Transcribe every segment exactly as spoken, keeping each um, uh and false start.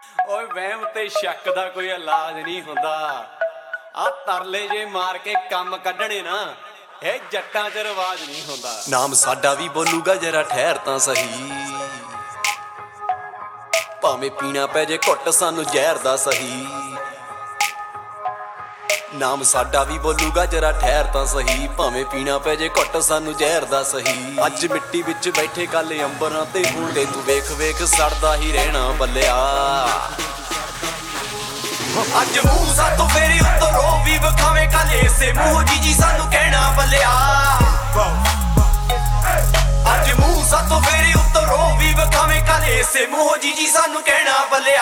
ਓਏ ਵਹਿਮ ਤੇ ਸ਼ੱਕ ਦਾ ਕੋਈ ਇਲਾਜ ਨਹੀਂ ਹੁੰਦਾ। ਆ ਤਰਲੇ ਜੇ ਮਾਰ ਕੇ ਕੰਮ ਕੱਢਣੇ ਨਾ, ਇਹ ਜੱਟਾਂ 'ਚ ਰਿਵਾਜ ਨਹੀਂ ਹੁੰਦਾ। ਨਾਮ ਸਾਡਾ ਵੀ ਬੋਲੂਗਾ ਜਰਾ ਠਹਿਰ ਤਾਂ ਸਹੀ, ਭਾਵੇਂ ਪੀਣਾ ਪੈ ਜੇ ਘੁੱਟ ਸਾਨੂੰ ਜ਼ਹਿਰ ਦਾ ਸਹੀ। ਨਾਮ ਸਾਡਾ ਵੀ ਬੋਲੂਗਾ ਜਰਾ ਠਹਿਰ ਤਾਂ ਸਹੀ, ਭਾਵੇਂ ਪੀਣਾ ਪੈ ਜੇ ਘੁੱਟ ਸਾਨੂੰ ਜ਼ਹਿਰ ਦਾ ਸਹੀ। ਅੱਜ ਮਿੱਟੀ ਵਿੱਚ ਬੈਠੇ ਕੱਲ ਅੰਬਰਾਂ ਤੇ ਫੁੱਲੇ, ਤੂੰ ਵੇਖ ਵੇਖ ਸੜਦਾ ਹੀ ਰਹਿਣਾ ਬੱਲਿਆ। ਅੱਜ ਮੂੰਹ ਸਾਤੋਂ ਫੇਰੀ ਉੱਤੋਂ ਰੋ ਵੀ ਵਿਖਾਵੇਂ ਕੱਲ ਏਸੇ ਮੂੰਹ ਜੀ ਜੀ ਸਾਨੂੰ ਕਹਿਣਾ ਬੱਲਿਆ। ਅੱਜ ਮੂੰਹ ਸਾਤੋਂ ਫੇਰੀ ਉੱਤੋਂ ਰੋ ਵੀ ਵਿਖਾਵੇਂ ਕੱਲ ਏਸੇ ਮੂੰਹ ਜੀ ਜੀ ਸਾਨੂੰ ਕਹਿਣਾ ਬੱਲਿਆ।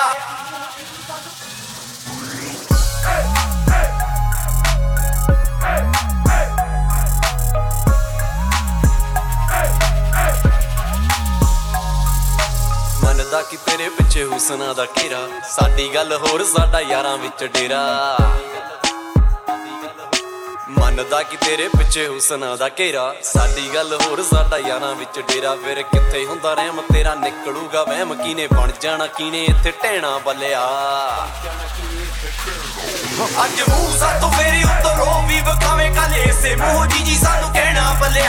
ਮੰਨਦਾ ਕਿ ਤੇਰੇ ਪਿੱਛੇ ਹੁਸਨਾਂ ਦਾ ਘੇਰਾ, ਸਾਡੀ ਗੱਲ ਹੋਰ ਸਾਡਾ ਯਾਰਾਂ ਵਿੱਚ ਡੇਰਾ। ਮੰਨਦਾ ਕਿ ਤੇਰੇ ਪਿੱਛੇ ਹੁਸਨਾਂ ਦਾ ਘੇਰਾ, ਸਾਡੀ ਗੱਲ ਹੋਰ ਸਾਡਾ ਯਾਰਾਂ ਵਿੱਚ ਡੇਰਾ। ਫਿਰ ਕਿੱਥੇ ਹੁੰਦਾ ਰਹਿਮ ਤੇਰਾ, ਨਿਕਲੂਗਾ ਵਹਿਮ ਕੀਨੇ ਬਣ ਜਾਣਾ ਕੀਨੇ ਇੱਥੇ ਢਹਿਣਾ ਬੱਲਿਆ। ਅੱਜ ਮੂੰਹ ਸਾਤੋਂ ਫੇਰੀ ਉੱਤੋਂ ਰੋ ਵੀ ਵਿਖਾਵੇਂ ਕੱਲ ਏਸੇ ਮੂੰਹ ਜੀ ਜੀ ਸਾਨੂੰ ਕਹਿਣਾ ਬੱਲਿਆ।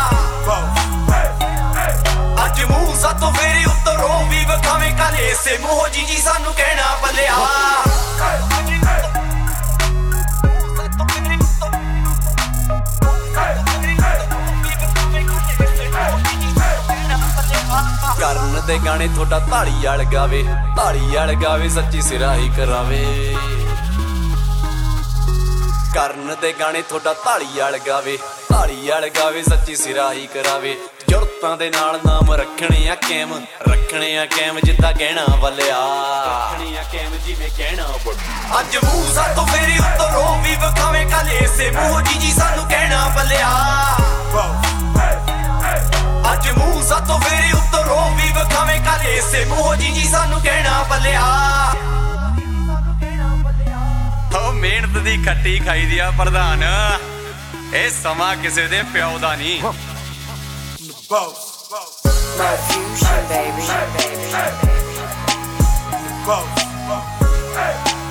ਅੱਜ ਮੂੰਹ ਸਾਤੋਂ ਫੇਰੀ ਉੱਤੋਂ ਰੋ ਵੀ ਵਿਖਾਵੇਂ ਕੱਲ ਏਸੇ ਮੂੰਹ ਜੀ ਜੀ ਸਾਨੂੰ ਕਹਿਣਾ ਬੱਲਿਆ। ਕਰਨ ਦੇ ਗਾਣੇ ਤੁਹਾਡਾ ਤਾੜੀ ਵਾਲ ਗਾਵੇ, ਤਾੜੀ ਵਾਲ ਗਾਵੇ ਸੱਚੀ ਸਿਰਾਹੀ ਕਰਾਵੇ। ਕਰਨ ਦੇ ਗਾਣੇ ਤੁਹਾਡਾ ਤਾੜੀ ਵਾਲ ਗਾਵੇ, ਤਾੜੀ ਵਾਲ ਗਾਵੇ ਸੱਚੀ ਸਿਰਾਹੀ ਕਰਾਵੇ। ਜੁਰਤਾਂ ਦੇ ਨਾਲ ਨਾਮ ਰੱਖਣੇ ਆ ਕੈਮ, ਰੱਖਣੇ ਆ ਕੈਮ ਜਿੱਦਾਂ ਕਹਿਣਾ ਬੱਲਿਆ। ਰੱਖਣੇ ਆ ਕੈਮ ਜਿਵੇਂ ਕਹਿਣਾ ਬੱਲਿਆ। ਅੱਜ ਮੂੰਹ ਸਾਤੋਂ ਫੇਰੀ ਉੱਤੋਂ ਰੋ ਵੀ ਵਿਖਾਵੇਂ ਕੱਲ ਏਸੇ ਮੂੰਹ ਜੀ ਜੀ ਸਾਨੂੰ ਕਹਿਣਾ ਬੱਲਿਆ। ਅੱਜ ਮੂੰਹ ਸਾਤੋਂ ਫੇਰੀ ਉੱਤੋਂ ਰੋ ਵੀ ਵਿਖਾਵੇਂ ਕੱਲ ਏਸੇ ਮੂੰਹ ਜੀ ਜੀ ਸਾਨੂੰ ਕਹਿਣਾ ਬੱਲਿਆ। ਹੋ ਮਿਹਨਤ ਦੀ ਖੱਟੀ ਖਾਈ ਦੀ ਆ ਪ੍ਰਧਾਨ, ਇਹ ਸਮਾਂ ਕਿਸੇ ਦੇ ਪਿਓ ਦਾ ਨਹੀਂ। Mo Fusion, baby.